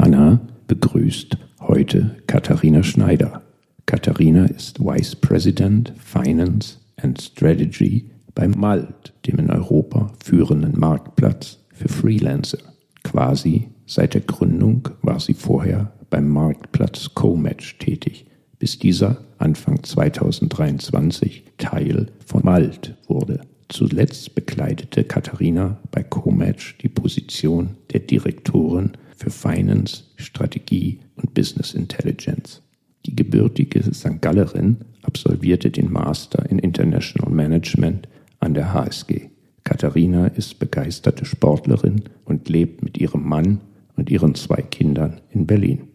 Hanna begrüßt heute Katharina Schneider. Katharina ist Vice President Finance and Strategy bei Malt, dem in Europa führenden Marktplatz für Freelancer. Quasi seit der Gründung war sie vorher beim Marktplatz Comatch tätig, bis dieser Anfang 2023 Teil von Malt wurde. Zuletzt bekleidete Katharina bei Comatch die Position der Direktorin für Finance, Strategie und Business Intelligence. Die gebürtige St. Gallerin absolvierte den Master in International Management an der HSG. Katharina ist begeisterte Sportlerin und lebt mit ihrem Mann und ihren 2 Kindern in Berlin.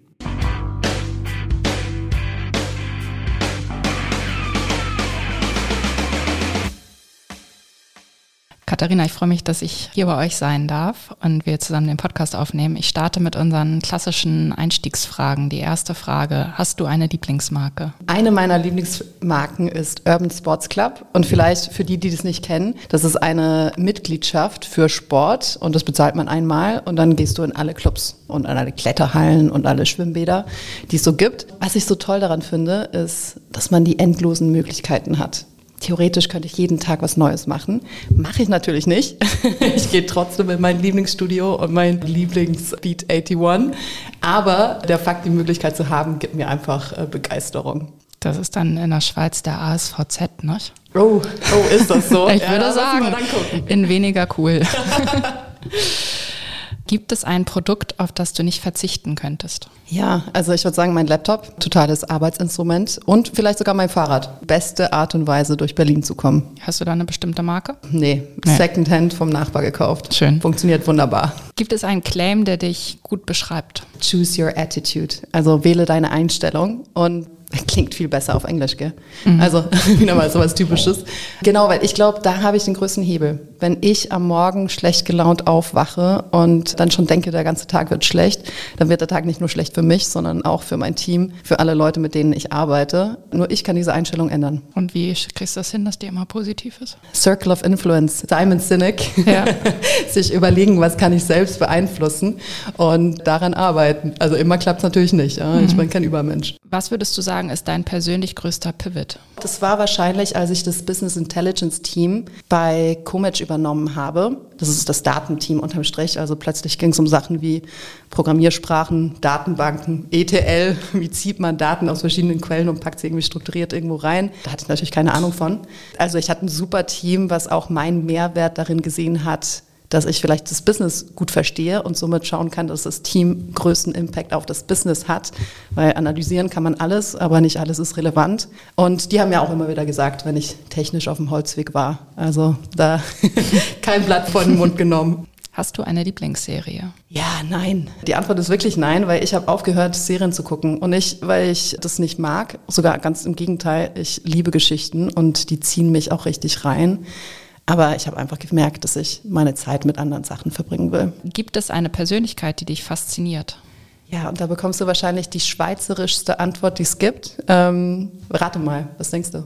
Katharina, ich freue mich, dass ich hier bei euch sein darf und wir zusammen den Podcast aufnehmen. Ich starte mit unseren klassischen Einstiegsfragen. Die erste Frage: Hast du eine Lieblingsmarke? Eine meiner Lieblingsmarken ist Urban Sports Club. Und vielleicht für die das nicht kennen, das ist eine Mitgliedschaft für Sport und das bezahlt man einmal und dann gehst du in alle Clubs und in alle Kletterhallen und alle Schwimmbäder, die es so gibt. Was ich so toll daran finde, ist, dass man die endlosen Möglichkeiten hat. Theoretisch könnte ich jeden Tag was Neues machen. Mache ich natürlich nicht. Ich gehe trotzdem in mein Lieblingsstudio und mein Lieblingsbeat 81. Aber der Fakt, die Möglichkeit zu haben, gibt mir einfach Begeisterung. Das ist dann in der Schweiz der ASVZ, ne? Oh, ist das so? Ich würde sagen, in weniger cool. Gibt es ein Produkt, auf das du nicht verzichten könntest? Ja, also ich würde sagen, mein Laptop, totales Arbeitsinstrument und vielleicht sogar mein Fahrrad. Beste Art und Weise, durch Berlin zu kommen. Hast du da eine bestimmte Marke? Nee. Secondhand vom Nachbar gekauft. Schön. Funktioniert wunderbar. Gibt es einen Claim, der dich gut beschreibt? Choose your attitude. Also wähle deine Einstellung und klingt viel besser auf Englisch, gell? Also wieder mal so was Typisches. Genau, weil ich glaube, da habe ich den größten Hebel. Wenn ich am Morgen schlecht gelaunt aufwache und dann schon denke, der ganze Tag wird schlecht, dann wird der Tag nicht nur schlecht für mich, sondern auch für mein Team, für alle Leute, mit denen ich arbeite. Nur ich kann diese Einstellung ändern. Und wie kriegst du das hin, dass die immer positiv ist? Circle of Influence, Simon Sinek. Ja. Sich überlegen, was kann ich selbst beeinflussen und daran arbeiten. Also immer klappt es natürlich nicht. Ja? Ich bin kein Übermensch. Was würdest du sagen, ist dein persönlich größter Pivot? Das war wahrscheinlich, als ich das Business Intelligence Team bei Comatch übernommen habe. Das ist das Datenteam unterm Strich. Also plötzlich ging es um Sachen wie Programmiersprachen, Datenbanken, ETL. Wie zieht man Daten aus verschiedenen Quellen und packt sie irgendwie strukturiert irgendwo rein? Da hatte ich natürlich keine Ahnung von. Also ich hatte ein super Team, was auch meinen Mehrwert darin gesehen hat, dass ich vielleicht das Business gut verstehe und somit schauen kann, dass das Team größten Impact auf das Business hat. Weil analysieren kann man alles, aber nicht alles ist relevant. Und die haben ja auch immer wieder gesagt, wenn ich technisch auf dem Holzweg war. Also da kein Blatt vor den Mund genommen. Hast du eine Lieblingsserie? Ja, nein. Die Antwort ist wirklich nein, weil ich habe aufgehört, Serien zu gucken. Und nicht, weil ich das nicht mag, sogar ganz im Gegenteil. Ich liebe Geschichten und die ziehen mich auch richtig rein. Aber ich habe einfach gemerkt, dass ich meine Zeit mit anderen Sachen verbringen will. Gibt es eine Persönlichkeit, die dich fasziniert? Ja, und da bekommst du wahrscheinlich die schweizerischste Antwort, die es gibt. Rate mal, was denkst du?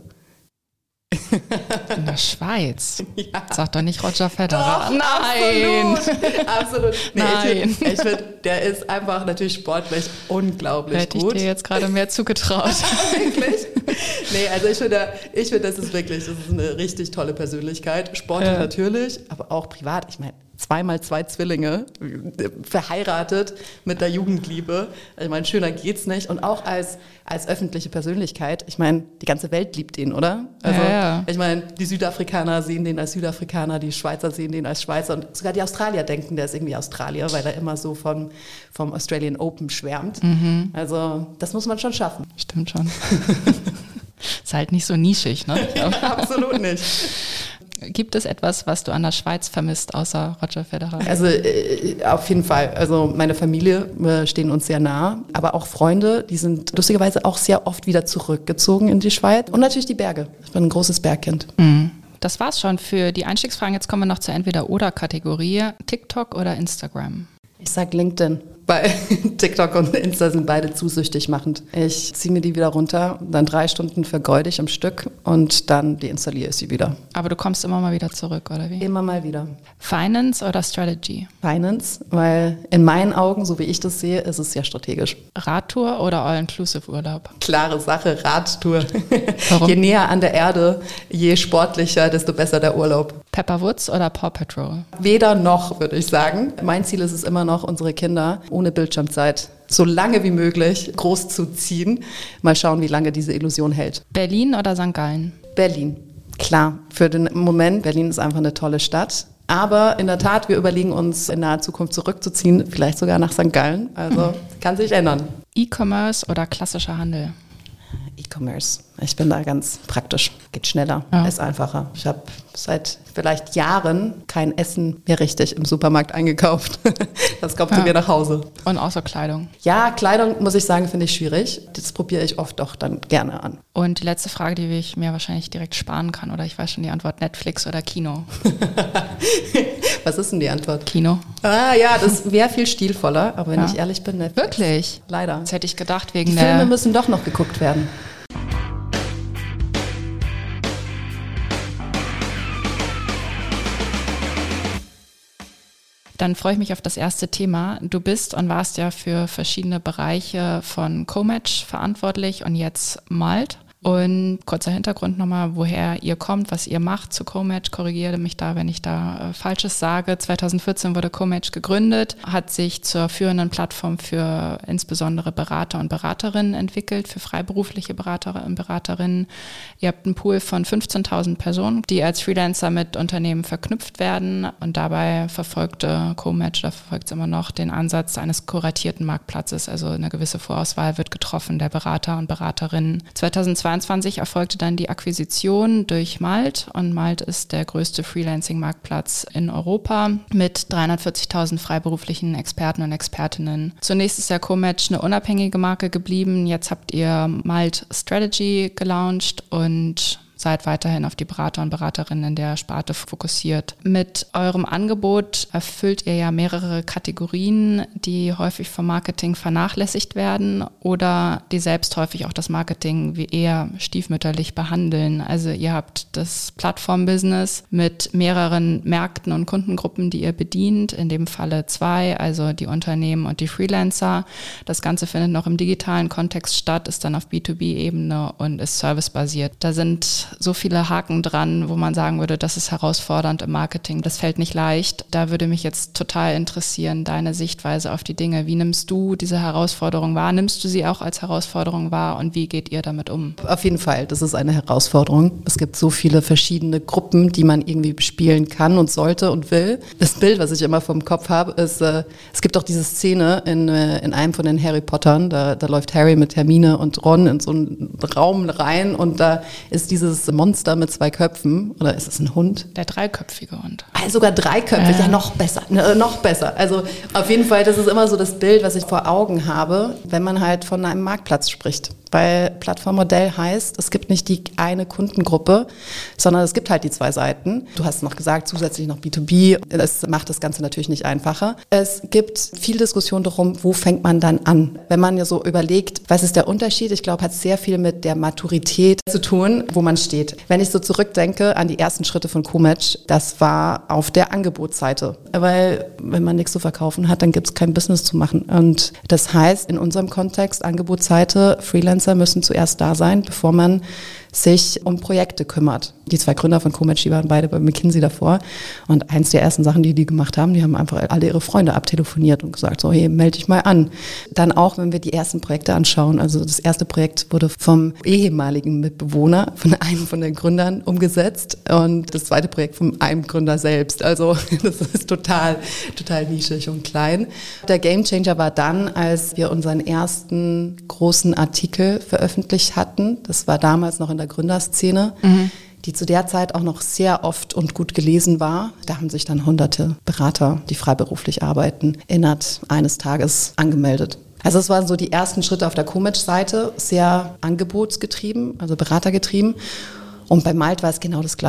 In der Schweiz? Ja. Sag doch nicht Roger Federer. Doch, nein! Absolut. Nee, Nein. Ich find, der ist einfach natürlich sportlich unglaublich Hätte gut. ich dir jetzt gerade mehr zugetraut. Wirklich? Nee, also ich finde, das ist eine richtig tolle Persönlichkeit. Sportlich natürlich, aber auch privat. Ich meine, 2x2 Zwillinge, verheiratet mit der Jugendliebe. Ich meine, schöner geht's nicht. Und auch als öffentliche Persönlichkeit. Ich meine, die ganze Welt liebt ihn, oder? Also, Ich meine, die Südafrikaner sehen den als Südafrikaner, die Schweizer sehen den als Schweizer und sogar die Australier denken, der ist irgendwie Australier, weil er immer so vom Australian Open schwärmt. Also, das muss man schon schaffen. Stimmt schon. Ist halt nicht so nischig, ne? Absolut nicht. Gibt es etwas, was du an der Schweiz vermisst, außer Roger Federer? Also auf jeden Fall. Also meine Familie, wir stehen uns sehr nah, aber auch Freunde, die sind lustigerweise auch sehr oft wieder zurückgezogen in die Schweiz. Und natürlich die Berge. Ich bin ein großes Bergkind. Das war's schon für die Einstiegsfragen. Jetzt kommen wir noch zur Entweder-Oder-Kategorie. TikTok oder Instagram? Ich sag LinkedIn. Bei TikTok und Insta sind beide zu süchtig machend. Ich ziehe mir die wieder runter, dann 3 Stunden vergeude ich am Stück und dann deinstalliere ich sie wieder. Aber du kommst immer mal wieder zurück, oder wie? Immer mal wieder. Finance oder Strategy? Finance, weil in meinen Augen, so wie ich das sehe, ist es sehr strategisch. Radtour oder All-Inclusive-Urlaub? Klare Sache, Radtour. Warum? Je näher an der Erde, je sportlicher, desto besser der Urlaub. Pepper Woods oder Paw Patrol? Weder noch, würde ich sagen. Mein Ziel ist es immer noch, unsere Kinder ohne Bildschirmzeit so lange wie möglich groß zu ziehen. Mal schauen, wie lange diese Illusion hält. Berlin oder St. Gallen? Berlin. Klar, für den Moment, Berlin ist einfach eine tolle Stadt. Aber in der Tat, wir überlegen uns in naher Zukunft zurückzuziehen, vielleicht sogar nach St. Gallen. Also kann sich ändern. E-Commerce oder klassischer Handel? E-Commerce. Ich bin da ganz praktisch. Geht schneller, ist einfacher. Ich habe seit vielleicht Jahren kein Essen mehr richtig im Supermarkt eingekauft. Das kommt zu mir nach Hause. Und auch so Kleidung? Ja, Kleidung, muss ich sagen, finde ich schwierig. Das probiere ich oft doch dann gerne an. Und die letzte Frage, die ich mir wahrscheinlich direkt sparen kann, oder ich weiß schon die Antwort, Netflix oder Kino? Was ist denn die Antwort? Kino. Ah ja, das wäre viel stilvoller, aber wenn ich ehrlich bin, Netflix. Wirklich? Leider. Das hätte ich gedacht wegen Die Filme müssen doch noch geguckt werden. Dann freue ich mich auf das erste Thema. Du bist und warst ja für verschiedene Bereiche von Comatch verantwortlich und jetzt Malt. Und kurzer Hintergrund nochmal, woher ihr kommt, was ihr macht zu Comatch. Korrigiere mich da, wenn ich da Falsches sage. 2014 wurde Comatch gegründet, hat sich zur führenden Plattform für insbesondere Berater und Beraterinnen entwickelt, für freiberufliche Berater und Beraterinnen. Ihr habt einen Pool von 15.000 Personen, die als Freelancer mit Unternehmen verknüpft werden. Und dabei verfolgte Comatch, da verfolgt es immer noch, den Ansatz eines kuratierten Marktplatzes. Also eine gewisse Vorauswahl wird getroffen der Berater und Beraterinnen. 2022 erfolgte dann die Akquisition durch Malt und Malt ist der größte Freelancing-Marktplatz in Europa mit 340.000 freiberuflichen Experten und Expertinnen. Zunächst ist ja Comatch eine unabhängige Marke geblieben, jetzt habt ihr Malt Strategy gelauncht und seid weiterhin auf die Berater und Beraterinnen in der Sparte fokussiert. Mit eurem Angebot erfüllt ihr ja mehrere Kategorien, die häufig vom Marketing vernachlässigt werden oder die selbst häufig auch das Marketing wie eher stiefmütterlich behandeln. Also ihr habt das Plattform-Business mit mehreren Märkten und Kundengruppen, die ihr bedient, in dem Falle 2, also die Unternehmen und die Freelancer. Das Ganze findet noch im digitalen Kontext statt, ist dann auf B2B-Ebene und ist servicebasiert. Da sind so viele Haken dran, wo man sagen würde, das ist herausfordernd im Marketing. Das fällt nicht leicht. Da würde mich jetzt total interessieren, deine Sichtweise auf die Dinge. Wie nimmst du diese Herausforderung wahr? Nimmst du sie auch als Herausforderung wahr und wie geht ihr damit um? Auf jeden Fall, das ist eine Herausforderung. Es gibt so viele verschiedene Gruppen, die man irgendwie bespielen kann und sollte und will. Das Bild, was ich immer vom Kopf habe, ist, es gibt auch diese Szene in einem von den Harry Pottern, da läuft Harry mit Hermine und Ron in so einen Raum rein und da ist dieses Monster mit 2 Köpfen, oder ist es ein Hund? Der 3-köpfige Hund. Sogar 3-köpfig, ja noch besser, noch besser. Also auf jeden Fall, das ist immer so das Bild, was ich vor Augen habe, wenn man halt von einem Marktplatz spricht. Weil Plattformmodell heißt, es gibt nicht die eine Kundengruppe, sondern es gibt halt die 2 Seiten. Du hast noch gesagt, zusätzlich noch B2B. Das macht das Ganze natürlich nicht einfacher. Es gibt viel Diskussion darum, wo fängt man dann an? Wenn man ja so überlegt, was ist der Unterschied? Ich glaube, hat sehr viel mit der Maturität zu tun, wo man steht. Wenn ich so zurückdenke an die ersten Schritte von Comatch, das war auf der Angebotsseite. Weil wenn man nichts zu verkaufen hat, dann gibt es kein Business zu machen. Und das heißt, in unserem Kontext, Angebotsseite, Freelancer müssen zuerst da sein, bevor man sich um Projekte kümmert. Die 2 Gründer von Comatch, die waren beide bei McKinsey davor. Und eins der ersten Sachen, die gemacht haben, die haben einfach alle ihre Freunde abtelefoniert und gesagt, so, hey, melde dich mal an. Dann auch, wenn wir die ersten Projekte anschauen, also das erste Projekt wurde vom ehemaligen Mitbewohner, von einem von den Gründern umgesetzt und das zweite Projekt von einem Gründer selbst. Also das ist total nischig und klein. Der Gamechanger war dann, als wir unseren ersten großen Artikel veröffentlicht hatten. Das war damals noch in der Gründerszene, die zu der Zeit auch noch sehr oft und gut gelesen war. Da haben sich dann hunderte Berater, die freiberuflich arbeiten, innerhalb eines Tages angemeldet. Also es waren so die ersten Schritte auf der Comatch-Seite, sehr angebotsgetrieben, also beratergetrieben. Und bei Malt war es genau das Gleiche.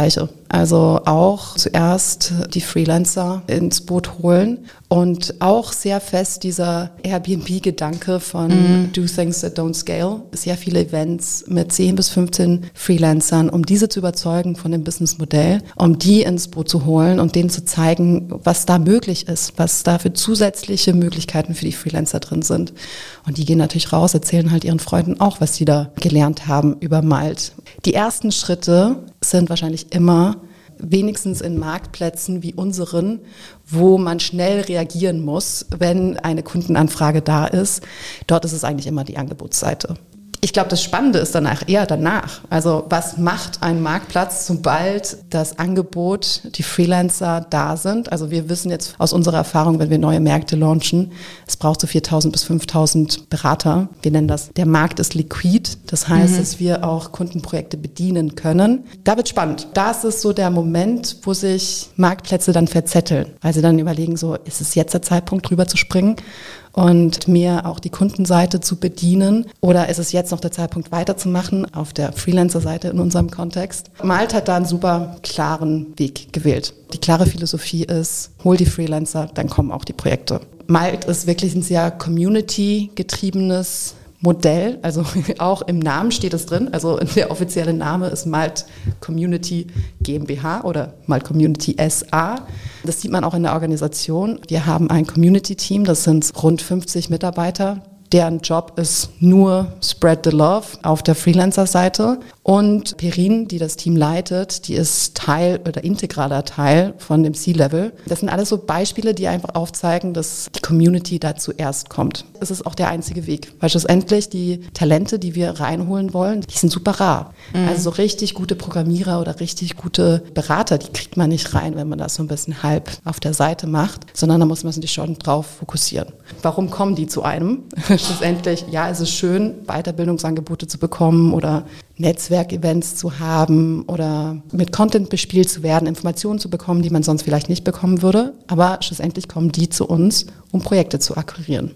Also auch zuerst die Freelancer ins Boot holen und auch sehr fest dieser Airbnb-Gedanke von Do Things That Don't Scale. Sehr viele Events mit 10 bis 15 Freelancern, um diese zu überzeugen von dem Businessmodell, um die ins Boot zu holen und denen zu zeigen, was da möglich ist, was da für zusätzliche Möglichkeiten für die Freelancer drin sind. Und die gehen natürlich raus, erzählen halt ihren Freunden auch, was sie da gelernt haben über Malt. Die ersten Schritte sind wahrscheinlich immer wenigstens in Marktplätzen wie unseren, wo man schnell reagieren muss, wenn eine Kundenanfrage da ist. Dort ist es eigentlich immer die Angebotsseite. Ich glaube, das Spannende ist danach. Also was macht ein Marktplatz, sobald das Angebot, die Freelancer da sind? Also wir wissen jetzt aus unserer Erfahrung, wenn wir neue Märkte launchen, es braucht so 4.000 bis 5.000 Berater. Wir nennen das, der Markt ist liquid. Das heißt, dass wir auch Kundenprojekte bedienen können. Da wird spannend. Das ist so der Moment, wo sich Marktplätze dann verzetteln, weil sie dann überlegen, so ist es jetzt der Zeitpunkt, drüber zu springen und mir auch die Kundenseite zu bedienen? Oder ist es jetzt noch der Zeitpunkt, weiterzumachen auf der Freelancer-Seite in unserem Kontext? Malt hat da einen super klaren Weg gewählt. Die klare Philosophie ist, hol die Freelancer, dann kommen auch die Projekte. Malt ist wirklich ein sehr community-getriebenes Modell, also auch im Namen steht es drin, also der offizielle Name ist Malt Community GmbH oder Malt Community SA. Das sieht man auch in der Organisation. Wir haben ein Community-Team, das sind rund 50 Mitarbeiter. Deren Job ist nur Spread the Love auf der Freelancer-Seite. Und Perin, die das Team leitet, die ist Teil oder integraler Teil von dem C-Level. Das sind alles so Beispiele, die einfach aufzeigen, dass die Community da zuerst kommt. Es ist auch der einzige Weg, weil schlussendlich die Talente, die wir reinholen wollen, die sind super rar. Also so richtig gute Programmierer oder richtig gute Berater, die kriegt man nicht rein, wenn man das so ein bisschen halb auf der Seite macht, sondern da muss man sich schon drauf fokussieren. Warum kommen die zu einem? Schlussendlich, ja, es ist schön, Weiterbildungsangebote zu bekommen oder Netzwerkevents zu haben oder mit Content bespielt zu werden, Informationen zu bekommen, die man sonst vielleicht nicht bekommen würde. Aber schlussendlich kommen die zu uns, um Projekte zu akquirieren.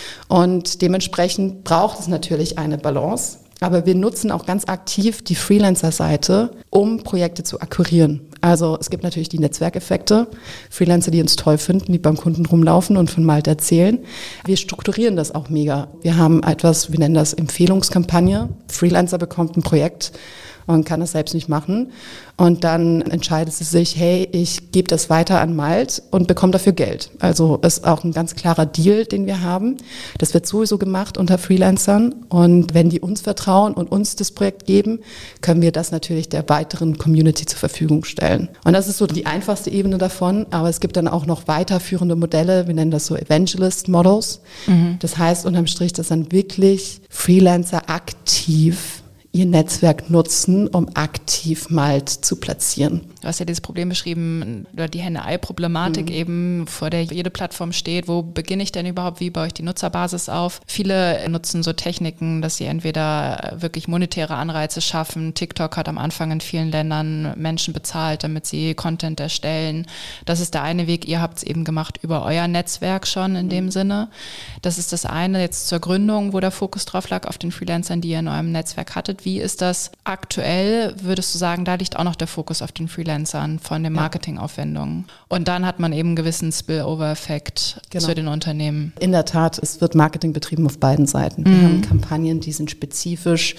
Und dementsprechend braucht es natürlich eine Balance. Aber wir nutzen auch ganz aktiv die Freelancer-Seite, um Projekte zu akquirieren. Also es gibt natürlich die Netzwerkeffekte, Freelancer, die uns toll finden, die beim Kunden rumlaufen und von Malt erzählen. Wir strukturieren das auch mega. Wir haben etwas, wir nennen das Empfehlungskampagne. Freelancer bekommt ein Projekt und kann das selbst nicht machen. Und dann entscheidet sie sich, hey, ich gebe das weiter an Malt und bekomme dafür Geld. Also ist auch ein ganz klarer Deal, den wir haben. Das wird sowieso gemacht unter Freelancern. Und wenn die uns vertrauen und uns das Projekt geben, können wir das natürlich der weiteren Community zur Verfügung stellen. Und das ist so die einfachste Ebene davon. Aber es gibt dann auch noch weiterführende Modelle. Wir nennen das so Evangelist Models. Das heißt unterm Strich, dass dann wirklich Freelancer aktiv ihr Netzwerk nutzen, um aktiv Malt zu platzieren. Du hast ja dieses Problem beschrieben, oder die Henne-Ei-Problematik eben, vor der jede Plattform steht. Wo beginne ich denn überhaupt? Wie baue ich die Nutzerbasis auf? Viele nutzen so Techniken, dass sie entweder wirklich monetäre Anreize schaffen. TikTok hat am Anfang in vielen Ländern Menschen bezahlt, damit sie Content erstellen. Das ist der eine Weg. Ihr habt es eben gemacht über euer Netzwerk schon in dem Sinne. Das ist das eine jetzt zur Gründung, wo der Fokus drauf lag, auf den Freelancern, die ihr in eurem Netzwerk hattet. Wie ist das aktuell? Würdest du sagen, da liegt auch noch der Fokus auf den Freelancern von den Marketingaufwendungen? Und dann hat man eben einen gewissen Spillover-Effekt zu den Unternehmen. In der Tat, es wird Marketing betrieben auf beiden Seiten. Wir haben Kampagnen, die sind spezifisch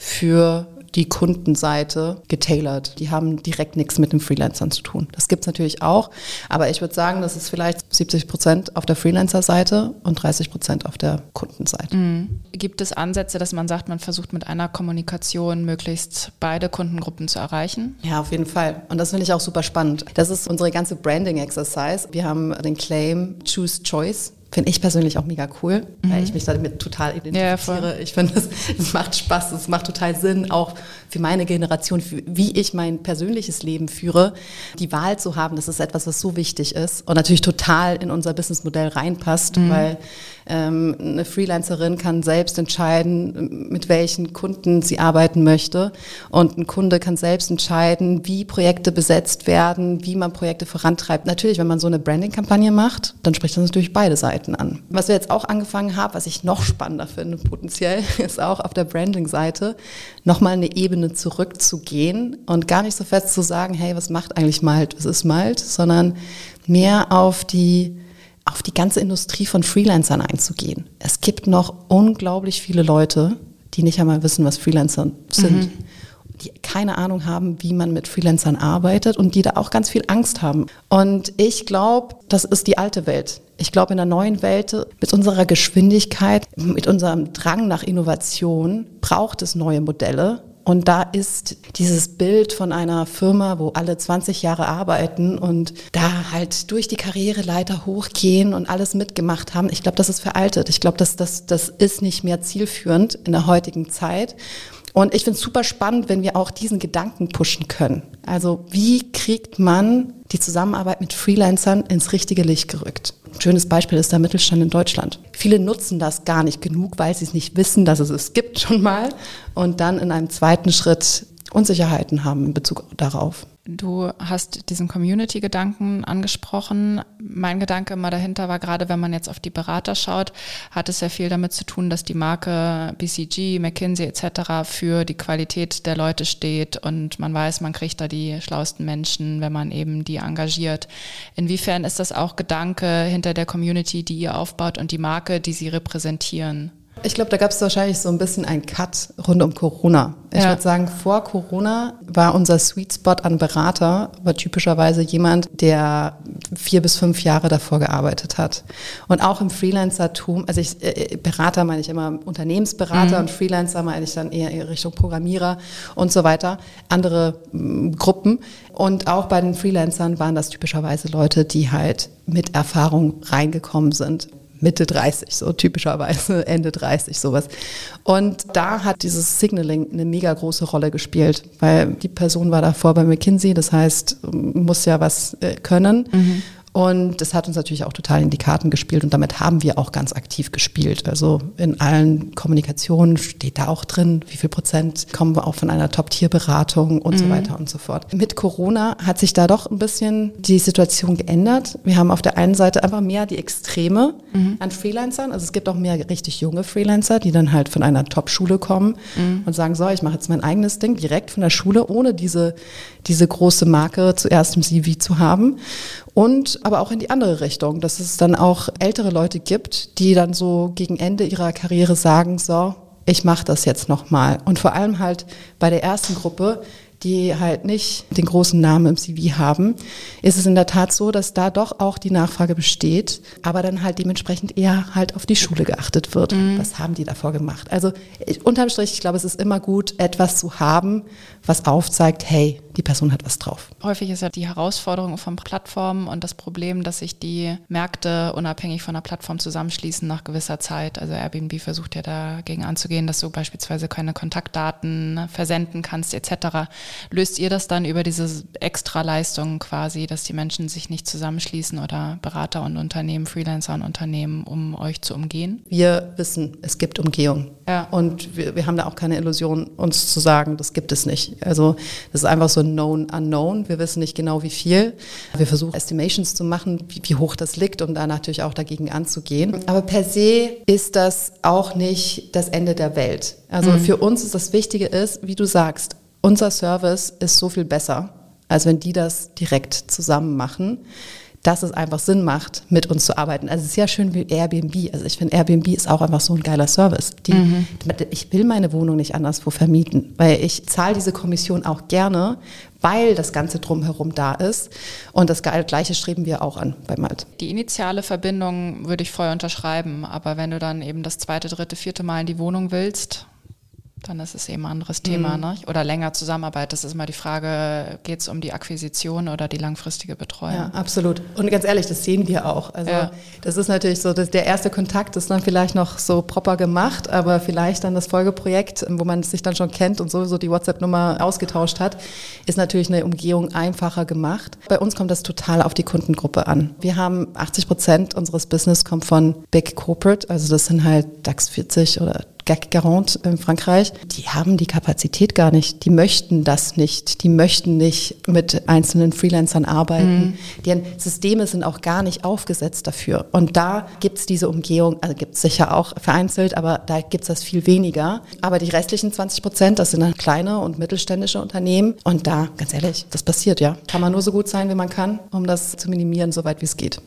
für die Kundenseite getailert. Die haben direkt nichts mit den Freelancern zu tun. Das gibt es natürlich auch, aber ich würde sagen, das ist vielleicht 70% auf der Freelancer-Seite und 30% auf der Kundenseite. Gibt es Ansätze, dass man sagt, man versucht mit einer Kommunikation möglichst beide Kundengruppen zu erreichen? Ja, auf jeden Fall. Und das finde ich auch super spannend. Das ist unsere ganze Branding-Exercise. Wir haben den Claim Choose Choice. Finde ich persönlich auch mega cool, weil ich mich damit total identifiziere. Ich finde, es macht Spaß, es macht total Sinn, auch für meine Generation, wie ich mein persönliches Leben führe, die Wahl zu haben, das ist etwas, was so wichtig ist und natürlich total in unser Businessmodell reinpasst, weil eine Freelancerin kann selbst entscheiden, mit welchen Kunden sie arbeiten möchte und ein Kunde kann selbst entscheiden, wie Projekte besetzt werden, wie man Projekte vorantreibt. Natürlich, wenn man so eine Branding-Kampagne macht, dann spricht das natürlich beide Seiten. Seiten an. Was wir jetzt auch angefangen haben, was ich noch spannender finde potenziell, ist auch auf der Branding-Seite nochmal eine Ebene zurückzugehen und gar nicht so fest zu sagen, hey, was macht eigentlich Malt, was ist Malt, sondern mehr auf die ganze Industrie von Freelancern einzugehen. Es gibt noch unglaublich viele Leute, die nicht einmal wissen, was Freelancer sind. Die keine Ahnung haben, wie man mit Freelancern arbeitet und die da auch ganz viel Angst haben. Und ich glaube, das ist die alte Welt. Ich glaube, in der neuen Welt, mit unserer Geschwindigkeit, mit unserem Drang nach Innovation, braucht es neue Modelle. Und da ist dieses Bild von einer Firma, wo alle 20 Jahre arbeiten und da halt durch die Karriereleiter hochgehen und alles mitgemacht haben. Ich glaube, das ist veraltet. Ich glaube, das ist nicht mehr zielführend in der heutigen Zeit. Und ich finde es super spannend, wenn wir auch diesen Gedanken pushen können. Also wie kriegt man die Zusammenarbeit mit Freelancern ins richtige Licht gerückt? Ein schönes Beispiel ist der Mittelstand in Deutschland. Viele nutzen das gar nicht genug, weil sie es nicht wissen, dass es es gibt schon mal und dann in einem zweiten Schritt Unsicherheiten haben in Bezug darauf. Du hast diesen Community-Gedanken angesprochen. Mein Gedanke immer dahinter war, gerade wenn man jetzt auf die Berater schaut, hat es ja viel damit zu tun, dass die Marke BCG, McKinsey etc. für die Qualität der Leute steht und man weiß, man kriegt da die schlauesten Menschen, wenn man eben die engagiert. Inwiefern ist das auch Gedanke hinter der Community, die ihr aufbaut und die Marke, die sie repräsentieren? Ich glaube, da gab es wahrscheinlich so ein bisschen einen Cut rund um Corona. Ich würde sagen, vor Corona war unser Sweet Spot an Berater, war typischerweise jemand, der 4 bis 5 Jahre davor gearbeitet hat. Und auch im Freelancertum, also Berater meine ich immer Unternehmensberater und Freelancer meine ich dann eher Richtung Programmierer und so weiter, andere Gruppen. Und auch bei den Freelancern waren das typischerweise Leute, die halt mit Erfahrung reingekommen sind. Mitte 30, so typischerweise Ende 30, sowas. Und da hat dieses Signaling eine mega große Rolle gespielt, weil die Person war davor bei McKinsey, das heißt, muss ja was können. Und das hat uns natürlich auch total in die Karten gespielt und damit haben wir auch ganz aktiv gespielt. Also in allen Kommunikationen steht da auch drin, wie viel Prozent kommen wir auch von einer Top-Tier-Beratung und so weiter und so fort. Mit Corona hat sich da doch ein bisschen die Situation geändert. Wir haben auf der einen Seite einfach mehr die Extreme an Freelancern. Also es gibt auch mehr richtig junge Freelancer, die dann halt von einer Top-Schule kommen und sagen, so, ich mache jetzt mein eigenes Ding direkt von der Schule, ohne diese große Marke zuerst im CV zu haben. Und aber auch in die andere Richtung, dass es dann auch ältere Leute gibt, die dann so gegen Ende ihrer Karriere sagen, so, ich mache das jetzt nochmal. Und vor allem halt bei der ersten Gruppe, die halt nicht den großen Namen im CV haben, ist es in der Tat so, dass da doch auch die Nachfrage besteht, aber dann halt dementsprechend eher halt auf die Schule geachtet wird. Was haben die davor gemacht? Also unterm Strich, ich glaube, es ist immer gut, etwas zu haben, was aufzeigt, hey, die Person hat was drauf. Häufig ist ja die Herausforderung von Plattformen und das Problem, dass sich die Märkte unabhängig von der Plattform zusammenschließen nach gewisser Zeit. Also Airbnb versucht ja dagegen anzugehen, dass du beispielsweise keine Kontaktdaten versenden kannst etc. Löst ihr das dann über diese Extraleistungen quasi, dass die Menschen sich nicht zusammenschließen oder Berater und Unternehmen, Freelancer und Unternehmen, um euch zu umgehen? Wir wissen, es gibt Umgehung. Ja. Und wir haben da auch keine Illusion, uns zu sagen, das gibt es nicht. Also das ist einfach so ein Known Unknown. Wir wissen nicht genau, wie viel. Wir versuchen Estimations zu machen, wie hoch das liegt, um da natürlich auch dagegen anzugehen. Aber per se ist das auch nicht das Ende der Welt. Also für uns ist das Wichtige ist, wie du sagst, unser Service ist so viel besser, als wenn die das direkt zusammen machen, dass es einfach Sinn macht, mit uns zu arbeiten. Also es ist ja schön wie Airbnb. Also ich finde, Airbnb ist auch einfach so ein geiler Service. Ich will meine Wohnung nicht anderswo vermieten, weil ich zahle diese Kommission auch gerne, weil das Ganze drumherum da ist. Und das Gleiche streben wir auch an bei Malt. Die initiale Verbindung würde ich voll unterschreiben, aber wenn du dann eben das 2., 3., 4. Mal in die Wohnung willst, dann ist es eben ein anderes Thema, ne? Oder länger Zusammenarbeit. Das ist immer die Frage, geht es um die Akquisition oder die langfristige Betreuung? Ja, absolut. Und ganz ehrlich, das sehen wir auch. Also das ist natürlich so, dass der erste Kontakt ist dann vielleicht noch so proper gemacht, aber vielleicht dann das Folgeprojekt, wo man sich dann schon kennt und sowieso die WhatsApp-Nummer ausgetauscht hat, ist natürlich eine Umgehung einfacher gemacht. Bei uns kommt das total auf die Kundengruppe an. Wir haben 80% unseres Business kommt von Big Corporate, also das sind halt DAX 40 oder CAC 40 in Frankreich, die haben die Kapazität gar nicht. Die möchten das nicht. Die möchten nicht mit einzelnen Freelancern arbeiten. Deren Systeme sind auch gar nicht aufgesetzt dafür. Und da gibt es diese Umgehung, also gibt es sicher auch vereinzelt, aber da gibt es das viel weniger. Aber die restlichen 20%, das sind dann kleine und mittelständische Unternehmen. Und da, ganz ehrlich, das passiert, ja. Kann man nur so gut sein, wie man kann, um das zu minimieren, soweit wie es geht.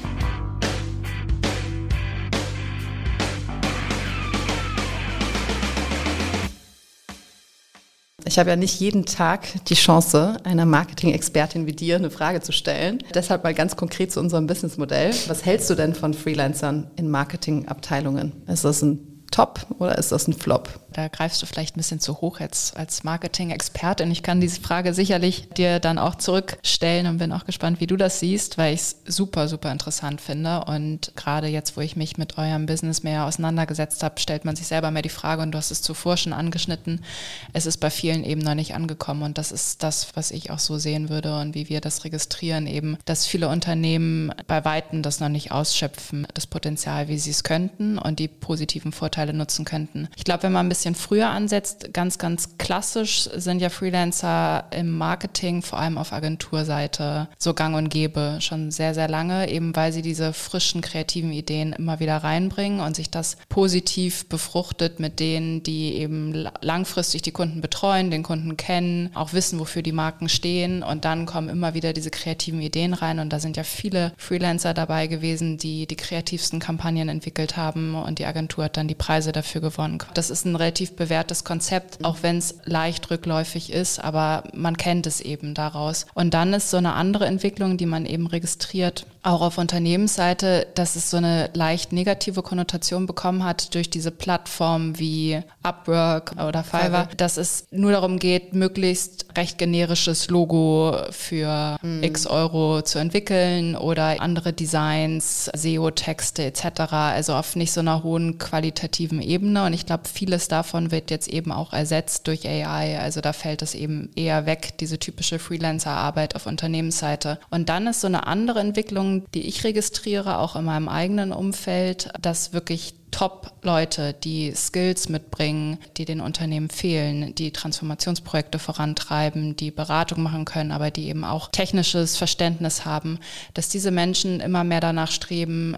Ich habe ja nicht jeden Tag die Chance, einer Marketing-Expertin wie dir eine Frage zu stellen. Deshalb mal ganz konkret zu unserem Businessmodell. Was hältst du denn von Freelancern in Marketingabteilungen? Ist das ein Top oder ist das ein Flop? Da greifst du vielleicht ein bisschen zu hoch jetzt als Marketing-Expertin. Ich kann diese Frage sicherlich dir dann auch zurückstellen und bin auch gespannt, wie du das siehst, weil ich es super, super interessant finde. Und gerade jetzt, wo ich mich mit eurem Business mehr auseinandergesetzt habe, stellt man sich selber mehr die Frage, und du hast es zuvor schon angeschnitten, es ist bei vielen eben noch nicht angekommen. Und das ist das, was ich auch so sehen würde und wie wir das registrieren eben, dass viele Unternehmen bei Weitem das noch nicht ausschöpfen, das Potenzial, wie sie es könnten und die positiven Vorteile nutzen könnten. Ich glaube, wenn man ein bisschen früher ansetzt, ganz, ganz klassisch sind ja Freelancer im Marketing, vor allem auf Agenturseite, so gang und gäbe, schon sehr, sehr lange, eben weil sie diese frischen, kreativen Ideen immer wieder reinbringen und sich das positiv befruchtet mit denen, die eben langfristig die Kunden betreuen, den Kunden kennen, auch wissen, wofür die Marken stehen, und dann kommen immer wieder diese kreativen Ideen rein, und da sind ja viele Freelancer dabei gewesen, die die kreativsten Kampagnen entwickelt haben, und die Agentur hat dann die Preise dafür gewonnen. Das ist ein relativ bewährtes Konzept, auch wenn es leicht rückläufig ist, aber man kennt es eben daraus. Und dann ist so eine andere Entwicklung, die man eben registriert, auch auf Unternehmensseite, dass es so eine leicht negative Konnotation bekommen hat durch diese Plattformen wie Upwork oder Fiverr, dass es nur darum geht, möglichst recht generisches Logo für x Euro zu entwickeln oder andere Designs, SEO-Texte etc., also auf nicht so einer hohen qualitativen Ebene. Und ich glaube, vieles davon wird jetzt eben auch ersetzt durch AI. Also da fällt es eben eher weg, diese typische Freelancer-Arbeit auf Unternehmensseite. Und dann ist so eine andere Entwicklung, die ich registriere, auch in meinem eigenen Umfeld, dass wirklich Top-Leute, die Skills mitbringen, die den Unternehmen fehlen, die Transformationsprojekte vorantreiben, die Beratung machen können, aber die eben auch technisches Verständnis haben, dass diese Menschen immer mehr danach streben,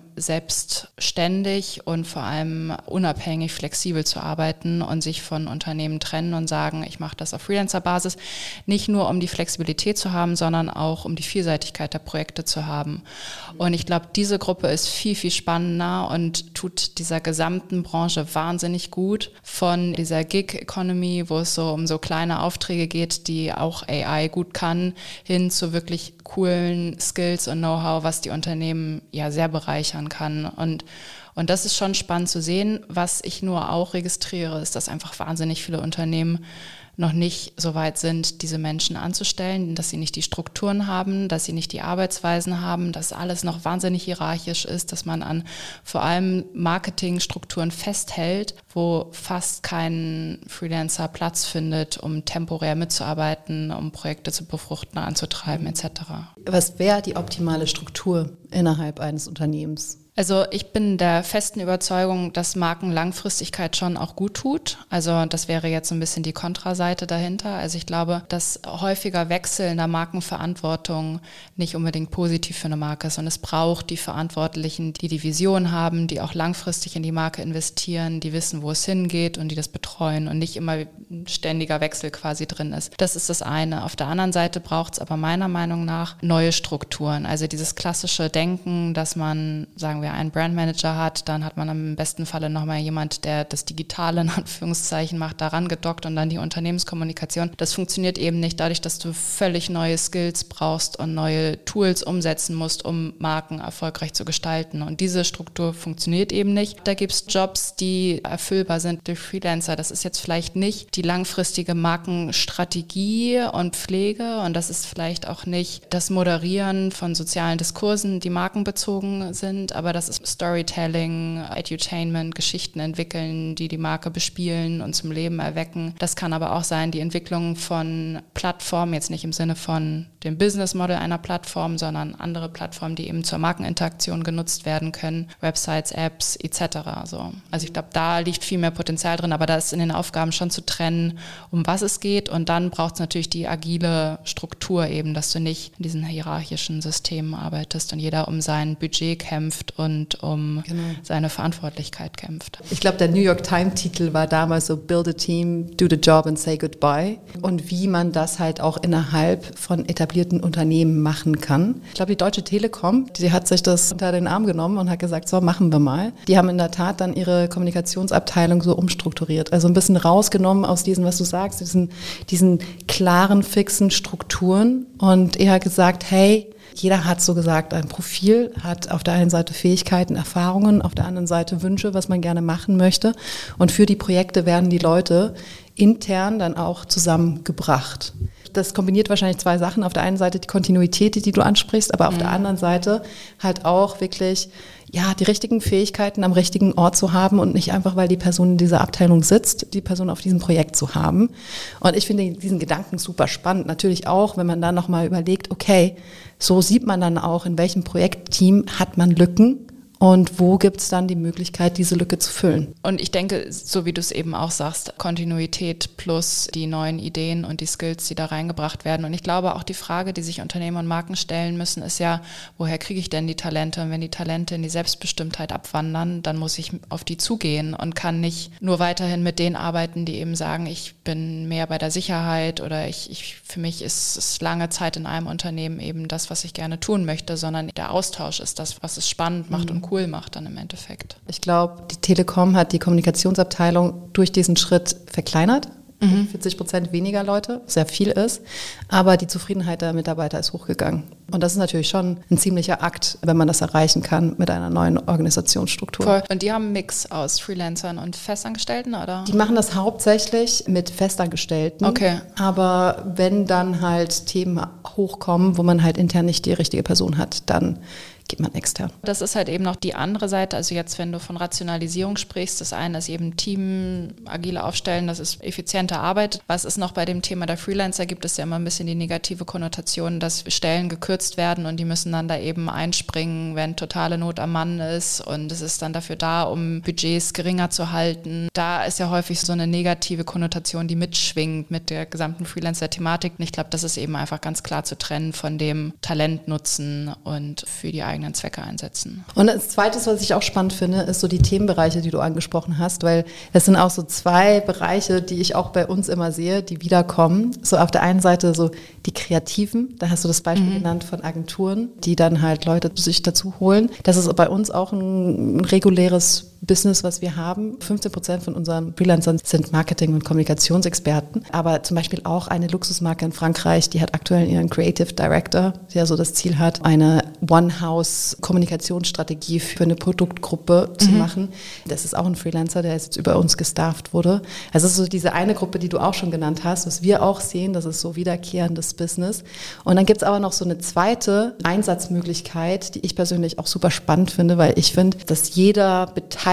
selbstständig und vor allem unabhängig, flexibel zu arbeiten und sich von Unternehmen trennen und sagen, ich mache das auf Freelancer-Basis, nicht nur um die Flexibilität zu haben, sondern auch um die Vielseitigkeit der Projekte zu haben. Und ich glaube, diese Gruppe ist viel, viel spannender und tut dieser gesamten Branche wahnsinnig gut, von dieser Gig-Economy, wo es so um so kleine Aufträge geht, die auch AI gut kann, hin zu wirklich coolen Skills und Know-how, was die Unternehmen ja sehr bereichern kann. Und das ist schon spannend zu sehen. Was ich nur auch registriere, ist, dass einfach wahnsinnig viele Unternehmen noch nicht so weit sind, diese Menschen anzustellen, dass sie nicht die Strukturen haben, dass sie nicht die Arbeitsweisen haben, dass alles noch wahnsinnig hierarchisch ist, dass man an vor allem Marketingstrukturen festhält, wo fast kein Freelancer Platz findet, um temporär mitzuarbeiten, um Projekte zu befruchten, anzutreiben etc. Was wäre die optimale Struktur innerhalb eines Unternehmens? Also ich bin der festen Überzeugung, dass Markenlangfristigkeit schon auch gut tut. Also das wäre jetzt so ein bisschen die Kontraseite dahinter. Also ich glaube, dass häufiger Wechsel in der Markenverantwortung nicht unbedingt positiv für eine Marke ist. Und es braucht die Verantwortlichen, die die Vision haben, die auch langfristig in die Marke investieren, die wissen, wo es hingeht und die das betreuen und nicht immer ein ständiger Wechsel quasi drin ist. Das ist das eine. Auf der anderen Seite braucht es aber meiner Meinung nach neue Strukturen. Also dieses klassische Denken, dass man, sagen wir, einen Brandmanager hat, dann hat man im besten Falle nochmal jemand, der das Digitale in Anführungszeichen macht, daran gedockt und dann die Unternehmenskommunikation. Das funktioniert eben nicht dadurch, dass du völlig neue Skills brauchst und neue Tools umsetzen musst, um Marken erfolgreich zu gestalten. Und diese Struktur funktioniert eben nicht. Da gibt es Jobs, die erfüllbar sind durch Freelancer. Das ist jetzt vielleicht nicht die langfristige Markenstrategie und Pflege und das ist vielleicht auch nicht das Moderieren von sozialen Diskursen, die markenbezogen sind, aber aber das ist Storytelling, Edutainment, Geschichten entwickeln, die die Marke bespielen und zum Leben erwecken. Das kann aber auch sein, die Entwicklung von Plattformen, jetzt nicht im Sinne von dem Business Model einer Plattform, sondern andere Plattformen, die eben zur Markeninteraktion genutzt werden können, Websites, Apps etc. Also ich glaube, da liegt viel mehr Potenzial drin, aber da ist in den Aufgaben schon zu trennen, um was es geht, und dann braucht es natürlich die agile Struktur eben, dass du nicht in diesen hierarchischen Systemen arbeitest und jeder um sein Budget kämpft und um seine Verantwortlichkeit kämpft. Ich glaube, der New York Times-Titel war damals so Build a Team, do the job and say goodbye, und wie man das halt auch innerhalb von etablierten Unternehmen machen kann. Ich glaube, die Deutsche Telekom, die hat sich das unter den Arm genommen und hat gesagt, so machen wir mal. Die haben in der Tat dann ihre Kommunikationsabteilung so umstrukturiert, also ein bisschen rausgenommen aus diesen, was du sagst, diesen klaren, fixen Strukturen und eher gesagt, hey, jeder hat so gesagt ein Profil, hat auf der einen Seite Fähigkeiten, Erfahrungen, auf der anderen Seite Wünsche, was man gerne machen möchte. Und für die Projekte werden die Leute intern dann auch zusammengebracht. Das kombiniert wahrscheinlich zwei Sachen. Auf der einen Seite die Kontinuität, die du ansprichst, aber auf der anderen Seite halt auch wirklich die richtigen Fähigkeiten am richtigen Ort zu haben und nicht einfach, weil die Person in dieser Abteilung sitzt, die Person auf diesem Projekt zu haben. Und ich finde diesen Gedanken super spannend. Natürlich auch, wenn man dann nochmal überlegt, okay, so sieht man dann auch, in welchem Projektteam hat man Lücken und wo gibt es dann die Möglichkeit, diese Lücke zu füllen. Und ich denke, so wie du es eben auch sagst, Kontinuität plus die neuen Ideen und die Skills, die da reingebracht werden. Und ich glaube auch die Frage, die sich Unternehmen und Marken stellen müssen, ist ja, woher kriege ich denn die Talente? Und wenn die Talente in die Selbstbestimmtheit abwandern, dann muss ich auf die zugehen und kann nicht nur weiterhin mit denen arbeiten, die eben sagen, ich bin mehr bei der Sicherheit oder für mich ist es lange Zeit in einem Unternehmen eben das, was ich gerne tun möchte, sondern der Austausch ist das, was es spannend macht und cool macht dann im Endeffekt. Ich glaube, die Telekom hat die Kommunikationsabteilung durch diesen Schritt verkleinert. 40% weniger Leute, sehr viel ist, aber die Zufriedenheit der Mitarbeiter ist hochgegangen. Und das ist natürlich schon ein ziemlicher Akt, wenn man das erreichen kann mit einer neuen Organisationsstruktur. Voll. Und die haben einen Mix aus Freelancern und Festangestellten, oder? Die machen das hauptsächlich mit Festangestellten. Okay. Aber wenn dann halt Themen hochkommen, wo man halt intern nicht die richtige Person hat, dann geht man extern. Das ist halt eben noch die andere Seite, also jetzt, wenn du von Rationalisierung sprichst, das eine ist eben Team, agile Aufstellen, das ist effiziente Arbeit. Was ist noch bei dem Thema der Freelancer, gibt es ja immer ein bisschen die negative Konnotation, dass Stellen gekürzt werden und die müssen dann da eben einspringen, wenn totale Not am Mann ist und es ist dann dafür da, um Budgets geringer zu halten. Da ist ja häufig so eine negative Konnotation, die mitschwingt mit der gesamten Freelancer-Thematik und ich glaube, das ist eben einfach ganz klar zu trennen von dem Talent nutzen und für die eigenen Zwecke einsetzen. Und das Zweite, was ich auch spannend finde, ist so die Themenbereiche, die du angesprochen hast, weil das sind auch so zwei Bereiche, die ich auch bei uns immer sehe, die wiederkommen. So auf der einen Seite so die Kreativen, da hast du das Beispiel genannt von Agenturen, die dann halt Leute sich dazu holen. Das ist bei uns auch ein reguläres Business, was wir haben. 15% von unseren Freelancern sind Marketing- und Kommunikationsexperten. Aber zum Beispiel auch eine Luxusmarke in Frankreich, die hat aktuell ihren Creative Director, der so das Ziel hat, eine One-House-Kommunikationsstrategie für eine Produktgruppe zu machen. Das ist auch ein Freelancer, der jetzt über uns gestafft wurde. Also es ist so diese eine Gruppe, die du auch schon genannt hast, was wir auch sehen, das ist so wiederkehrendes Business. Und dann gibt es aber noch so eine zweite Einsatzmöglichkeit, die ich persönlich auch super spannend finde, weil ich finde, dass jede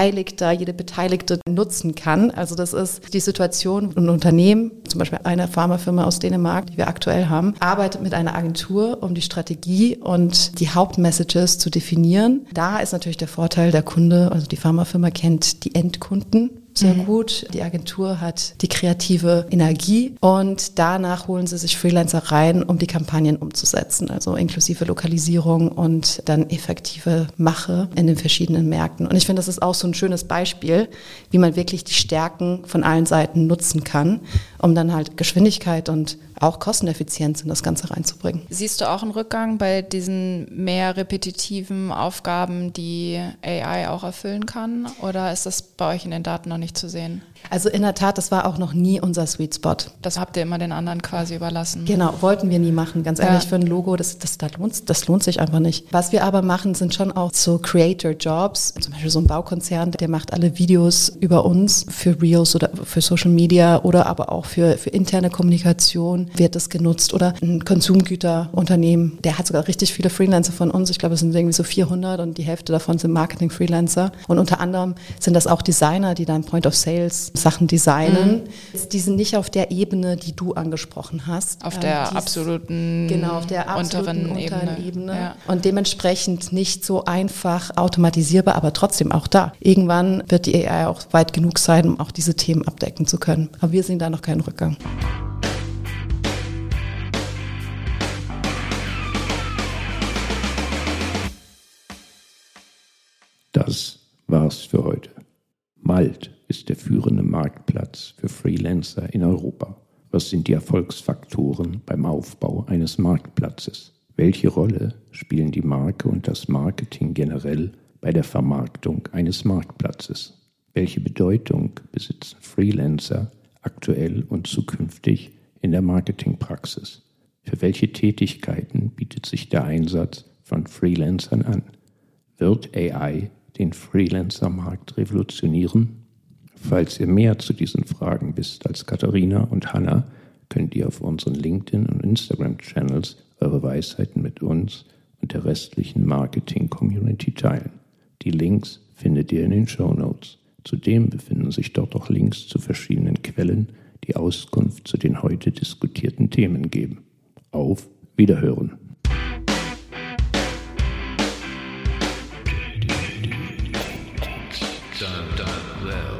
Beteiligte nutzen kann. Also das ist die Situation, ein Unternehmen, zum Beispiel eine Pharmafirma aus Dänemark, die wir aktuell haben, arbeitet mit einer Agentur, um die Strategie und die Hauptmessages zu definieren. Da ist natürlich der Vorteil, der Kunde, also die Pharmafirma kennt die Endkunden sehr gut. Die Agentur hat die kreative Energie und danach holen sie sich Freelancer rein, um die Kampagnen umzusetzen, also inklusive Lokalisierung und dann effektive Mache in den verschiedenen Märkten. Und ich finde, das ist auch so ein schönes Beispiel, wie man wirklich die Stärken von allen Seiten nutzen kann, um dann halt Geschwindigkeit und auch Kosteneffizienz in das Ganze reinzubringen. Siehst du auch einen Rückgang bei diesen mehr repetitiven Aufgaben, die AI auch erfüllen kann? Oder ist das bei euch in den Daten noch nicht zu sehen? Also in der Tat, das war auch noch nie unser Sweet Spot. Das habt ihr immer den anderen quasi überlassen. Genau, wollten wir nie machen. Ganz ehrlich, für ein Logo, das lohnt sich einfach nicht. Was wir aber machen, sind schon auch so Creator-Jobs. Zum Beispiel so ein Baukonzern, der macht alle Videos über uns für Reels oder für Social Media oder aber auch für interne Kommunikation wird das genutzt. Oder ein Konsumgüterunternehmen, der hat sogar richtig viele Freelancer von uns. Ich glaube, es sind irgendwie so 400 und die Hälfte davon sind Marketing-Freelancer. Und unter anderem sind das auch Designer, die dann Point of Sales Sachen designen. Die sind nicht auf der Ebene, die du angesprochen hast. Auf der absoluten unteren Ebene. Ja. Und dementsprechend nicht so einfach automatisierbar, aber trotzdem auch da. Irgendwann wird die AI auch weit genug sein, um auch diese Themen abdecken zu können. Aber wir sehen da noch keinen Rückgang. Das war's für heute. Malt ist der führende Marktplatz für Freelancer in Europa. Was sind die Erfolgsfaktoren beim Aufbau eines Marktplatzes? Welche Rolle spielen die Marke und das Marketing generell bei der Vermarktung eines Marktplatzes? Welche Bedeutung besitzen Freelancer aktuell und zukünftig in der Marketingpraxis? Für welche Tätigkeiten bietet sich der Einsatz von Freelancern an? Wird AI den Freelancer-Markt revolutionieren? Falls ihr mehr zu diesen Fragen wisst als Katharina und Hanna, könnt ihr auf unseren LinkedIn- und Instagram-Channels eure Weisheiten mit uns und der restlichen Marketing-Community teilen. Die Links findet ihr in den Shownotes. Zudem befinden sich dort auch Links zu verschiedenen Quellen, die Auskunft zu den heute diskutierten Themen geben. Auf Wiederhören! Done well.